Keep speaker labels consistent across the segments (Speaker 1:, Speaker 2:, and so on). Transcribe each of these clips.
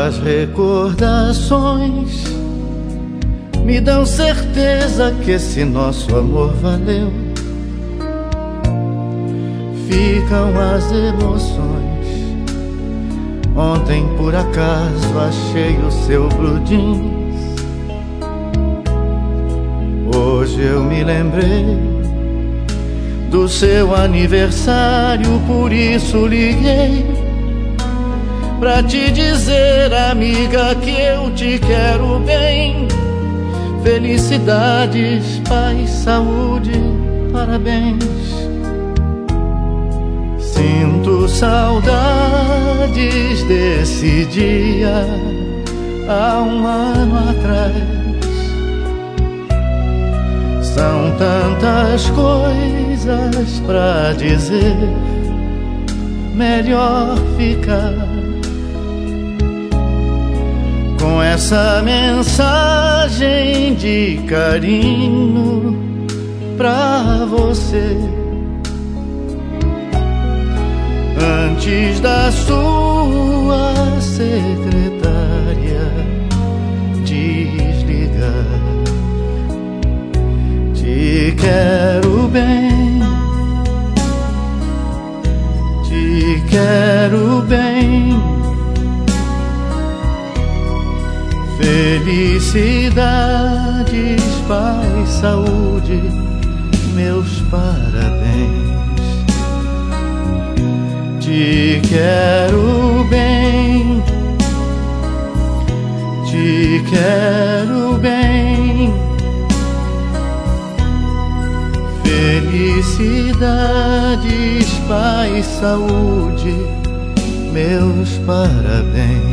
Speaker 1: As recordações me dão certeza que esse nosso amor valeu. Ficam as emoções. Ontem por acaso achei o seu blue jeans. Hoje eu me lembrei do seu aniversário, por isso liguei pra te dizer, amiga, que eu te quero bem. Felicidades, paz, saúde, parabéns. Sinto saudades desse dia há um ano atrás. São tantas coisas pra dizer, melhor ficar com essa mensagem de carinho pra você. Antes da sua secretária desligar, te quero bem, te quero bem. Felicidades, paz, saúde, meus parabéns. Te quero bem, te quero bem. Felicidades, paz, saúde, meus parabéns.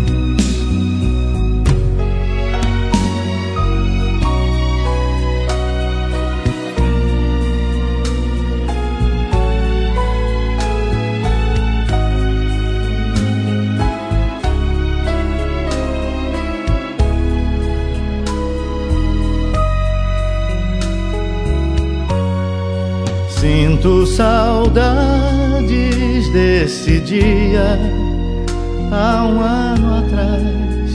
Speaker 1: Sinto saudades desse dia há um ano atrás.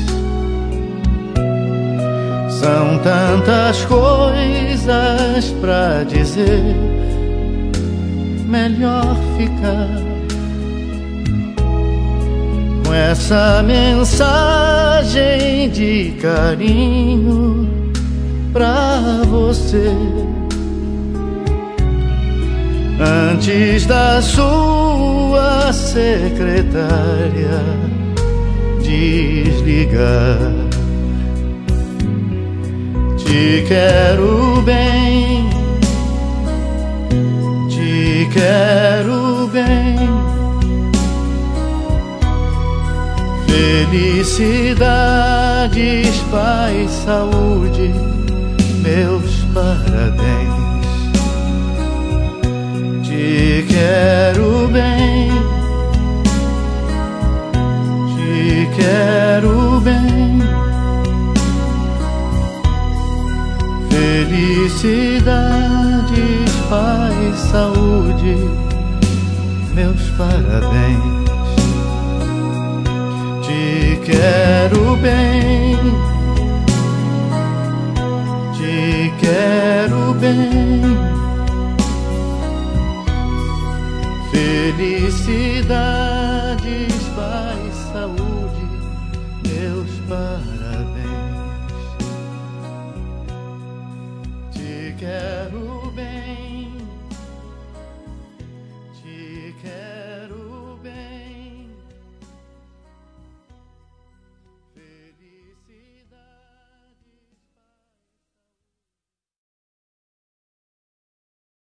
Speaker 1: São tantas coisas pra dizer, melhor ficar com essa mensagem de carinho pra você. Antes da sua secretária desligar, te quero bem, te quero bem. Felicidades, paz, saúde, meus parabéns. Te quero bem, te quero bem. Felicidades, paz, saúde, meus parabéns. Te quero bem, te quero bem.